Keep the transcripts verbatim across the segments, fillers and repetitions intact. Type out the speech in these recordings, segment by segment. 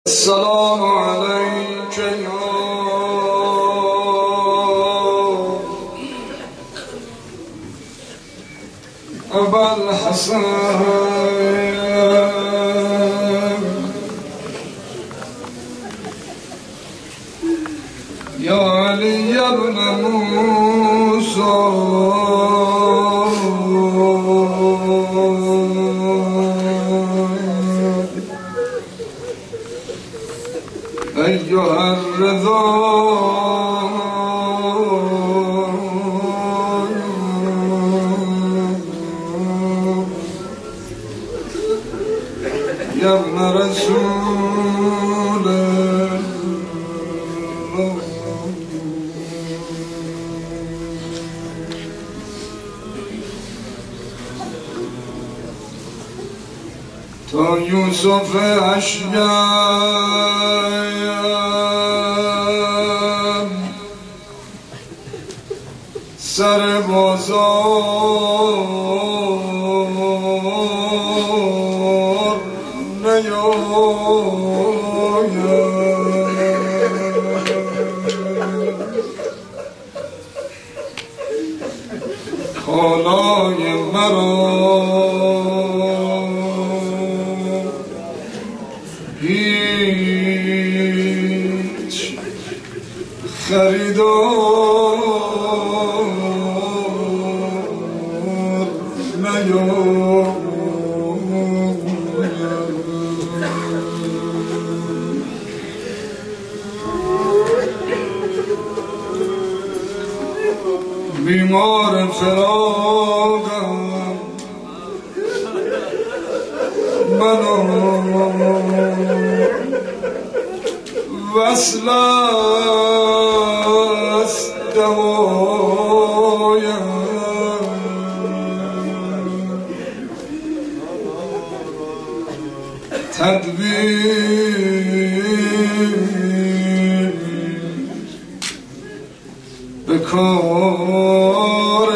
السلام عليك يا أبا الحسن يا علي بن موسى أيها الرضا يا ابن رسول الله تا یوسف اشیم سر بازار نیاید کالای مرا هیچ خریدار نیاید بیمار فراقم منو وصل است دوایم تدبیر به کار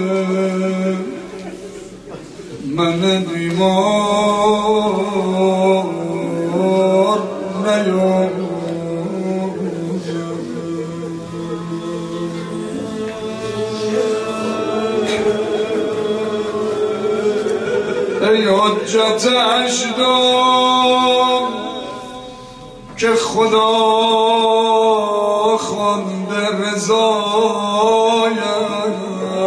من بیمار نیاید ای حجت اشدام که خدا خوانده رضایت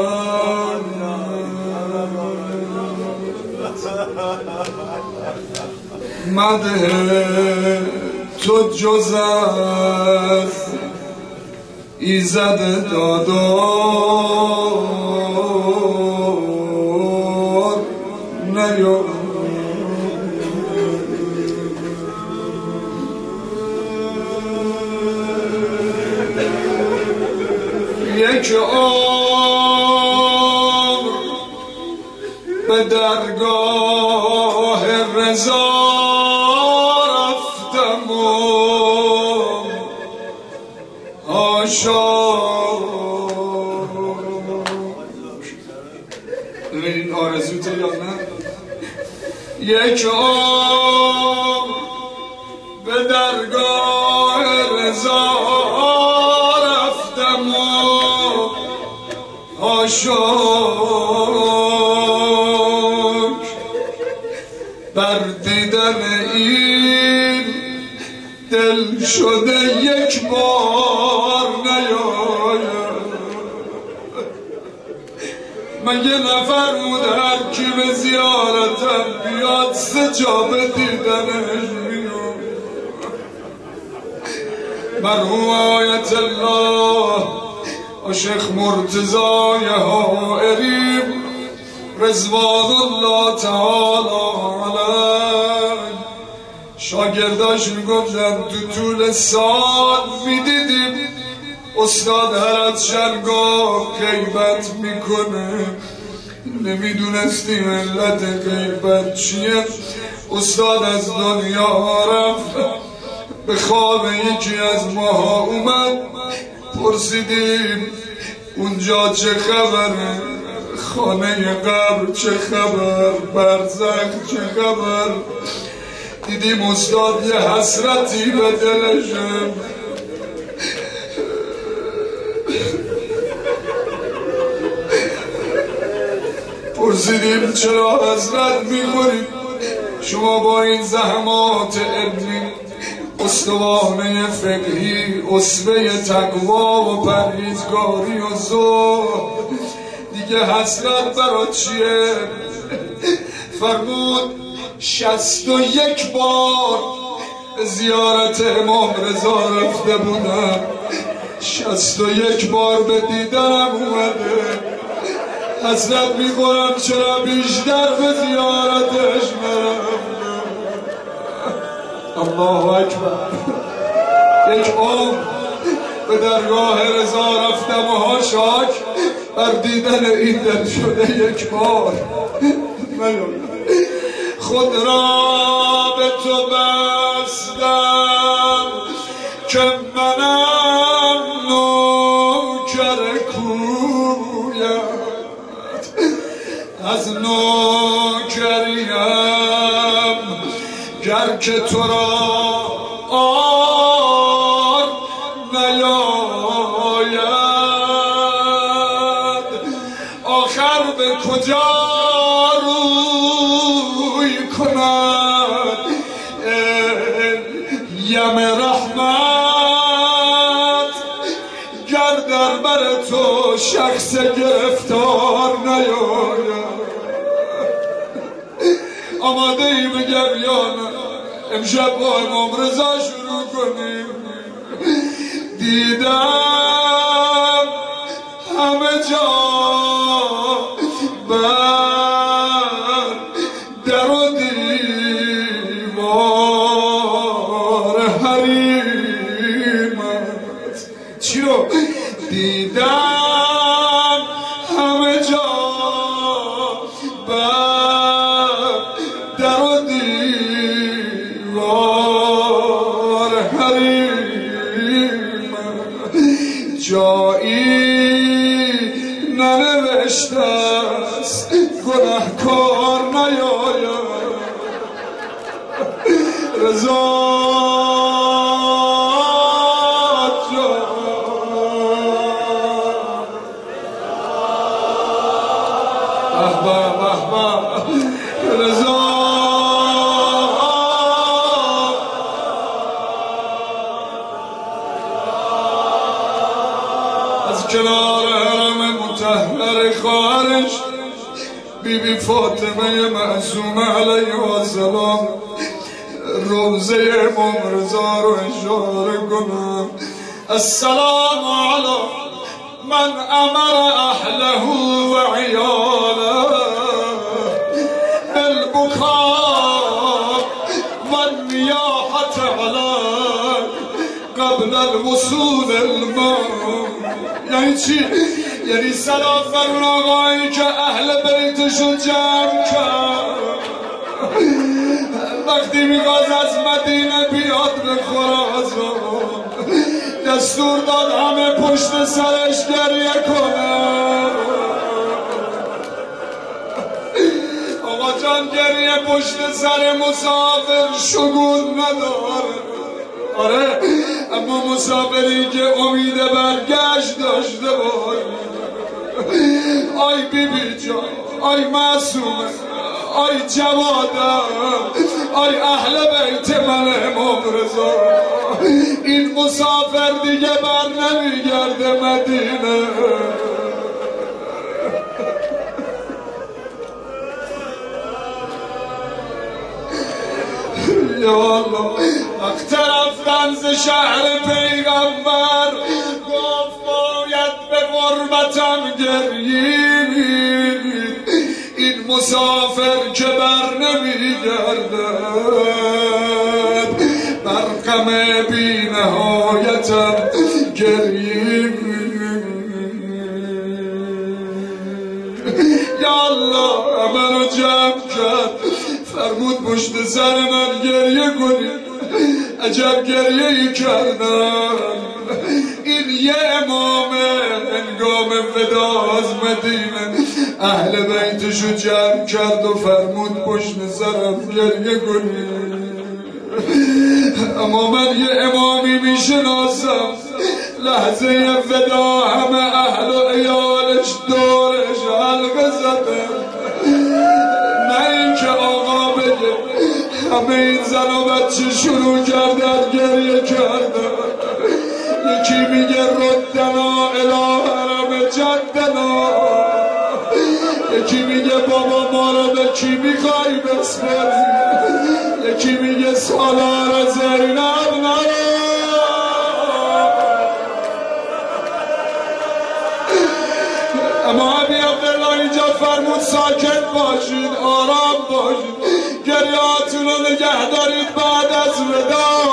مده تو جز از ایزد دادار نیاید یک عمر به درگاه رضا رفتم و حاشا ببینید آرزوته یا نه یک عمر به درگاه رضا رفتم و حاشاک بر دیدن این دل شده یک بار نیاید مگه نفرمود هر کی به زیارتم بیاد سه جا به دیدنش بیاد مرحوم آیت الله و شیخ مرتضای حائری رضوان الله تعالی علیه شاگرداش میگفتن تو طول سال میدیدیم استاد هر از شرگاه غیبت میکنه نمیدونستیم علت غیبت چیه استاد از دنیا رفت به خواب یکی از ماها اومد پرسیدیم اونجا چه خبره خانه قبر چه خبر برزخ چه خبر دیدیم استاد یه حسرتی به دلشم، پرسیدیم چرا حضرت میخوریم شما با این زحمات علمی، استوانه فقهی، اسوه تقوا و پرهیزگاری و زهد، دیگه حسرت برا چیه؟ فرمود شصت و یک بار زیارت امام رضا رفته بودم، شصت و یک بار به دیدنم اومده. حسرت میخورم چرا بیشتر به زیارتش نرفتم. الله اکبر. یک عمر به درگاه رضا رفتم و هاشاک بر دیدن این دل شده یک بار. خود را به تو بستم که منم نوکر کویت، از نوکریم گر که تو را آن نیاید، آخر به کجا روی کند یم رحمت، گر در بر تو شخص گرفتار نیاید. آماده ای بگم یا نه امشب با امام رضا شروع کنیم. دیدم همه جا بر در و دیوار حریمت، چی رو؟ دیدم همه جا بر در و دیوار حریمت، جایی ننوشته است گناهکار نیاید. رضا کنار حرم مطهر خواهرش بی بی فاطمه معصومه علیه السلام روزه امام رضا رو اشاره کنم. السلام علی من امر اهله و عیاله بالبکاء و النیاحة علیه قبل الوصول الموت. یعنی چی؟ یعنی سلام بر اون آقایی که اهل بیتشو جمع کرد وقتی میخواست از مدینه بیاد به خراسان دستور داد همه پشت سرش گریه کنه. آقا جان گریه پشت سر مسافر شگون نداره. آره اما مسافری که امید برگشت داشته باید. آی بی بی جان، آی معصومه، آی جوادم، آی اهل بیت من امام رضا، این مسافر دیگه بر نمیگرده مدینه. یا الله وقت رفتن ز شهر پیغمبر گفت باید به غربتم گرید، این مسافر که بر نمیگردد بر غم بی نهایتم گرید. یا الله منو جمع کرد فرمود پشت سر من گریه کنید. عجب گریه ای کردم. این یه امامه هنگام ودا از مدینه اهل بیتشو جمع کرد و فرمود پشت سرم گریه کنید. اما من یه امامی میشناسم لحظه ودا همه اهل و عیالش دورش حلقه زدن، نه این که آقا بگه همه این زن و بچه شروع کردن گریه کردن. یکی میگه ردنا اله حرم جدنا، یکی میگه بابا ما رو به کی میخوای بسپاری، یکی میگه سالار زینب نرو. اما ابی عبدالله اینجا فرمود ساکت باشید، آرام باشید، گریهاتون رو نگه دارید بعد از ودا.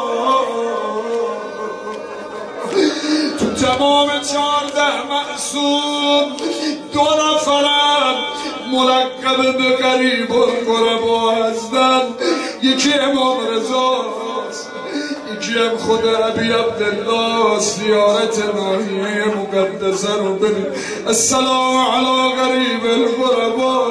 تو تمام چهارده معصوم دو نفرم ملقب به قریب القربا هستن، یکی امام رضاست، یکی هم خود ابی عبدالله. زیارت ناحیه مقدسه رو برید. السلام علی قریب القربا.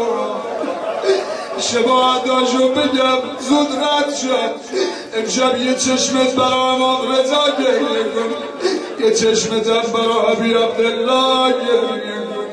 شباهتاشو بگم زود رد شد. امشب یه چشمت برای امام رضا گریه کن، یه چشمت هم برای ابی عبدالله گریه کن.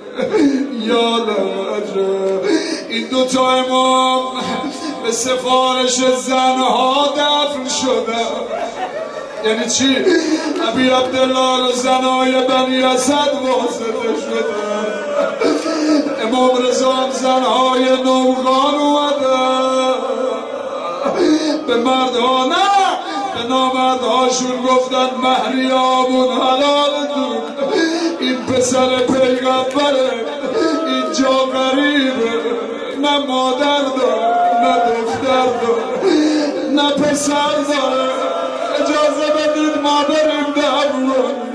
یادم عجب این دوتا امام به سفارش زنها دفن شدن. یعنی چی؟ ابی عبدالله رو زنهای بنی اسد واسطه شدن، امام رضا هم زنهای نوغان اومدن. به مردها نه، به نامردهاشون گفتن مهریامون حلالتون، این پسر پیغمبره، اینجا غریبه، نه مادر داره نه دختر داره نه پسر داره، اجازه بدید ما بریم دفن کنیم.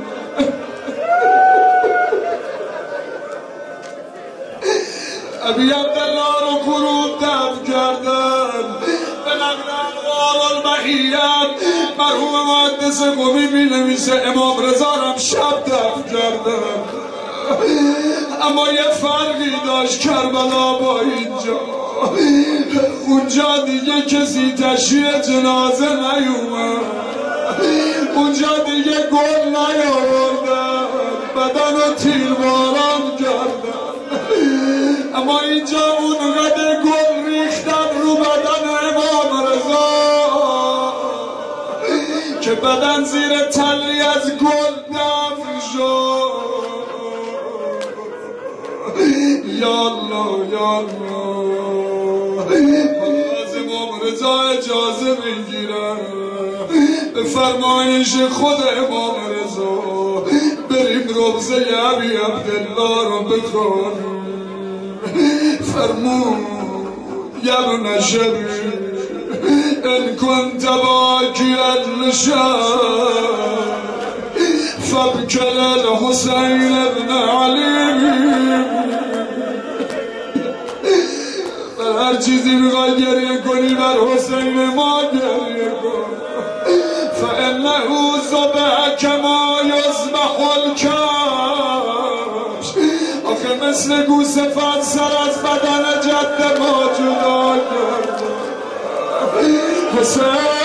ابی عبدالله رو فرود دفن کردن. به نقل انوار المحیت مرحوم محدث قمی می نویسه امام رضا هم شب دفن کردن. اما یه فرقی داشت کربلا با اینجا، اونجا دیگه کسی تشییع جنازه نیومد، اونجا دیگه گل نیاوردن، بدن رو تیرباران کردن. اما اینجا اونقدر گل ریختن رو بدن امام رضا که بدن زیر تلی از گل دفن شد. یالله یالله. از امام رضا اجازه میگیرم به فرمایش خود امام رضا بریم روضه ابی عبدالله رو بکنیم. فرمود یا ابن شبی ان كنت باكيا لشام فابكل الحسين بن علي. هر چیزی میخوای گریه کنی بر حسین ما گریه کن. فانه ذبح كما يذبح الكبش. آخه مثل گوسفند سر از بدن جد ما جدا کرد. حسین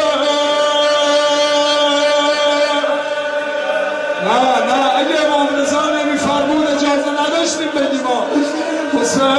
نه نه اگه امام رضا نمیفرمود اجازه نداشتیم بگیم ما. حسین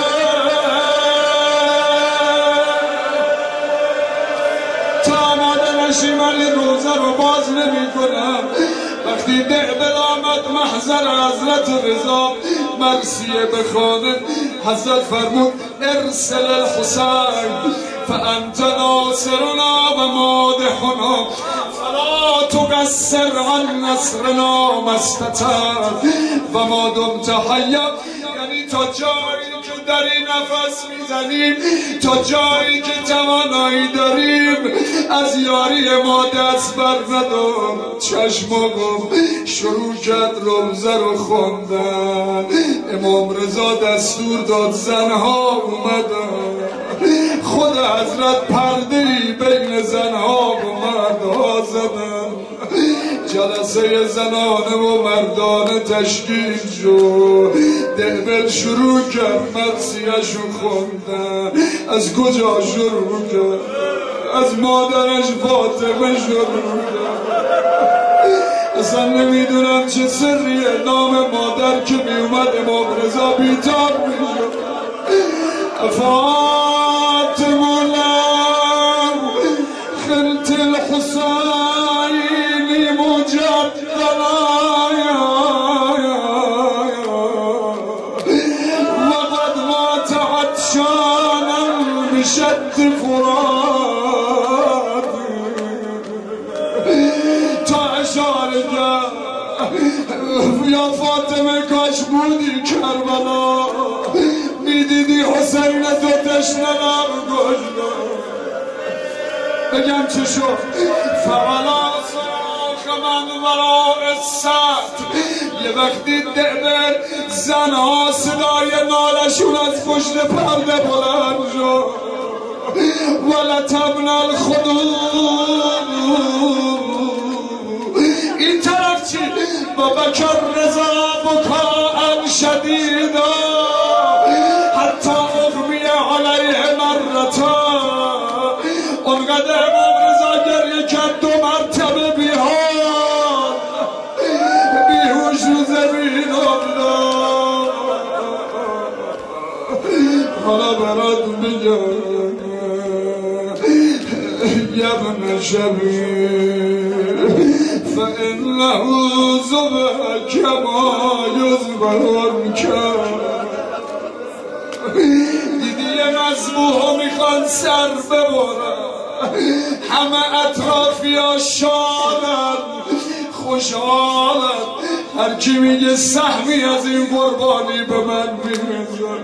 تا آماده نشی من این روزه رو باز نمی کنم. وقتی دعبل آمد محضر حضرت رضا مرسیه بخوانه، حضرت فرمود ارسل الحسین فانت ناصرنا و مادحنا فلا تقصر عن نصرنا ما استطعت و ما دمت حیا. یعنی تا جایی که داری نفس میزنیم، تا جایی که توانایی داریم، از یاری ما دست بر ندار. چشم گم شروع کرد روزه رو خوندن. امام رضا دستور داد زنها اومدن. خود حضرت پرده‌ای بین زنها و مردها زدن. جلسه زنانه و مردانه تشکیل شد. دعبل شروع کرد مرسیه‌شو خوندن. از کجا شروع کرد؟ از مادرش فاطمه شد. اصلا نمیدونم چه سریه نام مادر که میومد امام رضا بیتاب میشد. فاطمه لو خلت الحسینی مجدلا وقد مات عطشانا بشد فرات. تا اشاره کرد یا فاطمه کاش بودی کربلا، میدیدی حسین تو تشنه نبگوش. بگم چه شد؟ فولا صراخ من وراء السد. یه وقتی دعبر زنها صدای نالشون از پشت پرده بلند شد. ولتبنا الخدود. این طرف چی؟ و بکر رضا بکاء شدیدا حتی اغمی علیه مرتا. اونقدر امام رضا گریه کرد دو مرتبه بیهان بیهوش رو زمین افتاد. حالا برات بگم یبن شبیر فإنه ذبح كما يذبح الكبش. دیدی یه مذبوحو میخوان سر ببرن، همه اطرافیا شادن خوشحالن، هر کی میگه سهمی از این قربانی به من میرسه.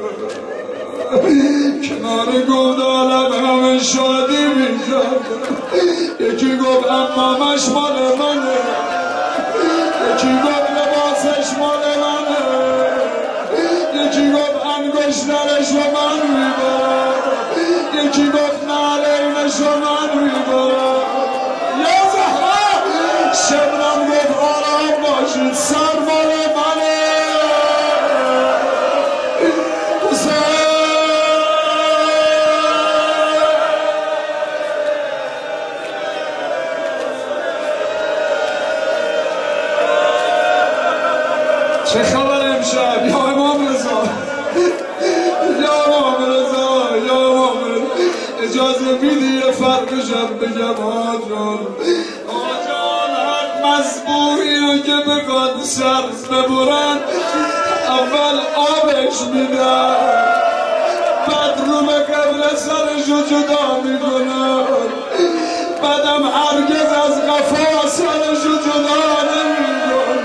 کنار گودالم همه شادی میزن. یکی گفت امامش مال منه، یکی گفت لباسش مال منه، یکی گفت انگشترش رو من میبرم، یکی گفت نعلینش رو من میبرم. یا زهرا شبنم گفت آرام باشید سر مال منه. چه خبر امشب یا امام رضا؟ یا امام رضا یا امام رضا اجازه میدی یه فرقشم بگم آجان آجان هر مذبوحی رو که بخواد سر ببرن اول آبش میدن، بعد رو به قبل سرش رو جدا میکنن، بعدم هرگز از قفا سرش رو جدا نمیکنن.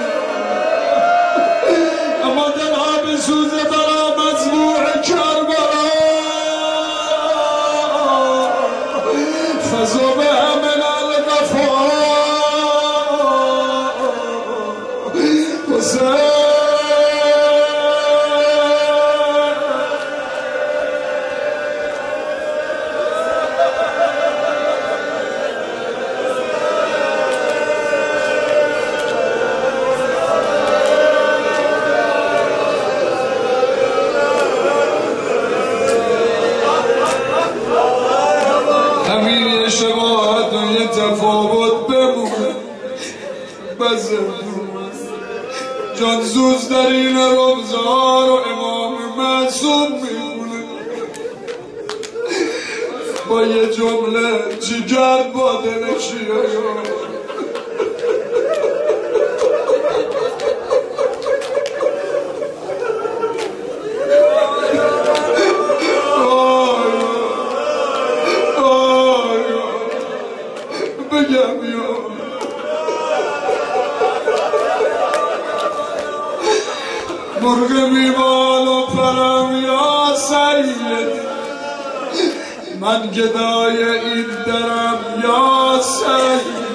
اما دلها بسوزه برا مذبوح کربلا. فذبح من القفا حسین. شباهت و یه تفاوت بمونه بزه جان زوز در این روزار و امام معصوم میمونه. با یه جمله جگر با دلشیه مرغ بیبال و پرم یا سید، من گدای این درم یا سید.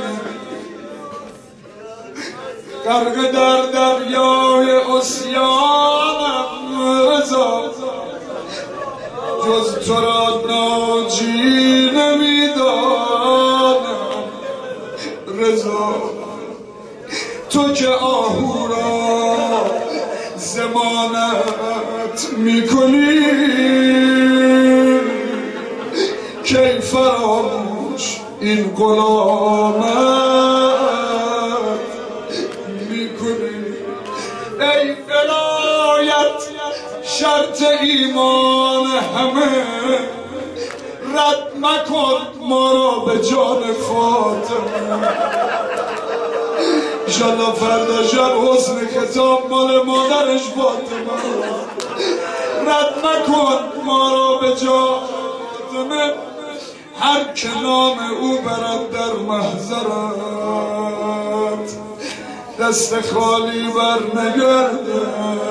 غرق در دریای عصیانم رضا، جز تو را ناجی نمیدانم رضا. تو که آهو را ضمانت میکنی کی فراموش این غلامت میکنی. ای ولایت شرط ایمان همه، رد مکن ما را به جان فاطمه. انشالله فردا شب حسن خطاب مال مادرش فاطمه، رد مکن ما را به جان فاطمه. هر که نام او برد در محضرت، دست خالی بر نگردد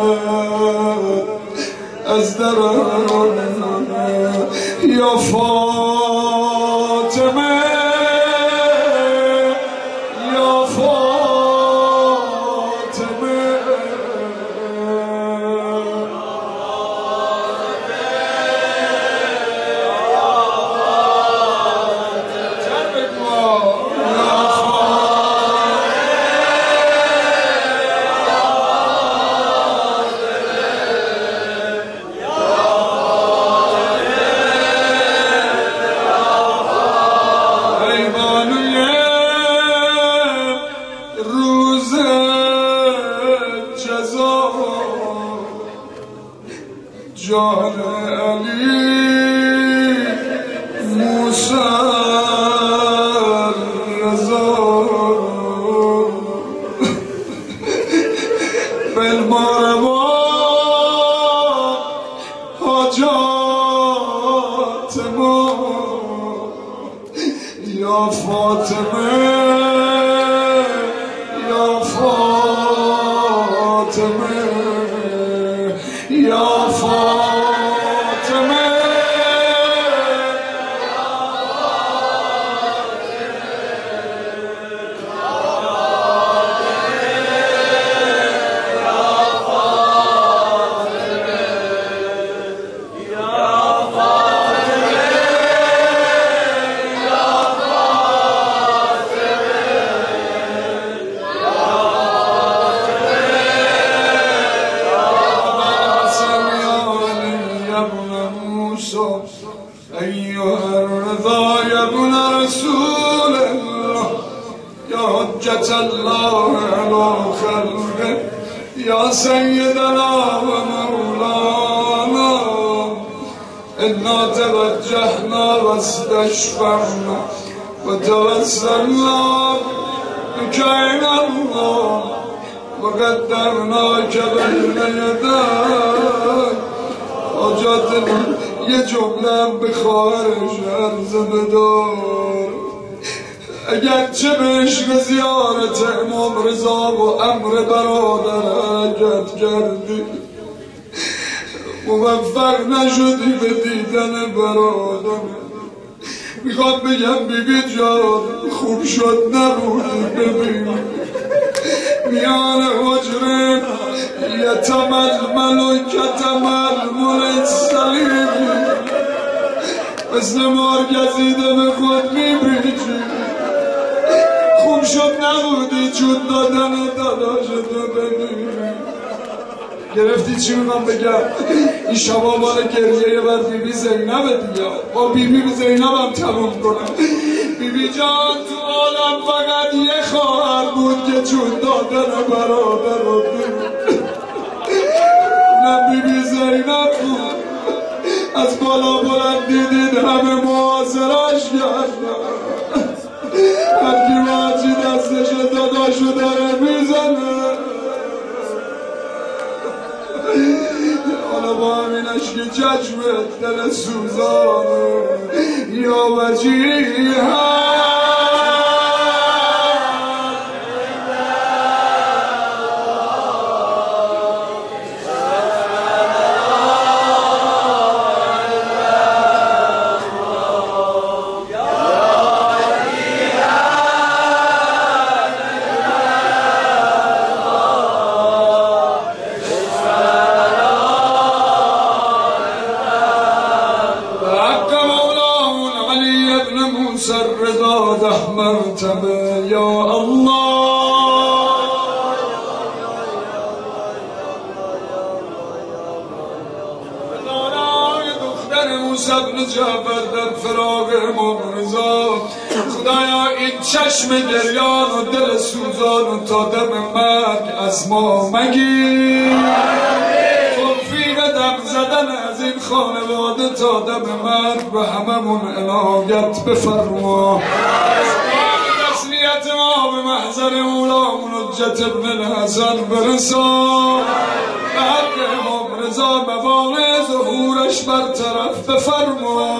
از دران. یا فاطمه یا فاطمه جان علی موسی رضا بالماروا حاجات ما. یا فاطمه یا فاطمه یا فاطمه أيها الرضا يا ابن رسول الله، يا حجة الله على خلقه، يا سيدنا ومولانا. إنا توجهنا واستشفعنا وتوسلنا بك إلى الله، وقدرناك بين يديك حاجاتنا. یه جمله به خواهرش عرض بدار، اگرچه به عشق زیارت امام رضا و امر برادر حرکت کردی، موفق نشدی به دیدن برادر. میخواد بگم بی بی جان خوب شد نبودی ببینی میان حجره یتململ و کتململ سلیمی، مثل مار گزیده به خود میبریجی. خوب شد نبودی چون دادن داداشتو ببینی. گرفتی چی میخوام بگم؟ این شبا مال گریه بر بی بی زینب دیگه، با بی بی زینب هم تموم کنم. بی بی جان تو عالم فقط یه خواهر بود که چون دادن برادر رو بود، اونم بی بی زینب بود. از بالا بلند دیدید همه معاصرش کردن، هرکی واجی دستش داداشو داره میزنه. حالا با همین عشق چشمت دل سوزانه یا وجیه. الرضا ده مرتبه یا الله. دختر موسی بن جعفر در فراق امام رضا خدایا این چشم گریان و دل سوزان و تا دم مرگ از ما مگیر توفیق دم زدن از این خانواده تا دم مرگ به هممون عنایت بفرما تسلیت ما به محضر اولامون حجت ابن الحسن برسان به حق امام رضا موانع ظهورش برطرف بفرما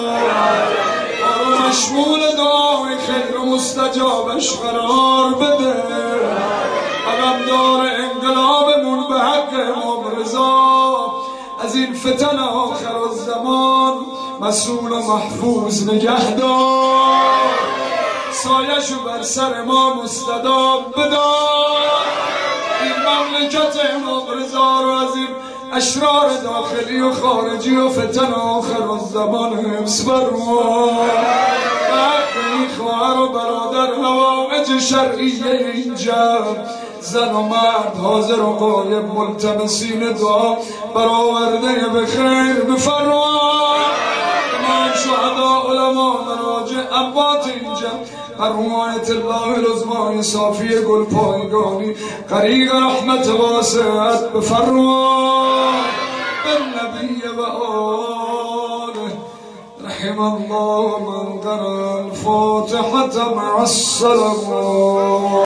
مشمول دعای خیر و مستجابش قرار بده علمدار انقلابمون به حق امام رضا از این فتن آخر الزمان مسئول و محفوظ نگهدار سایشو بر سر ما مستدام بدار این مملکت امام رضا رو از این اشرار داخلی و خارجی و فتن آخر الزمان حفظ فرما این خواهر و برادر حوامج شرعیه اینجا زن و مرد حاضر و غایب ملتمسین دعا برآورده به خیر بفرما امام شهدا علما مراجع اموات اینجا بر حمایت الله العظمای صافی گل پایگانی غریق رحمت واسعت بفرما بالنبی و آله رحم الله من قرأ الفاتحة مع الصلوات.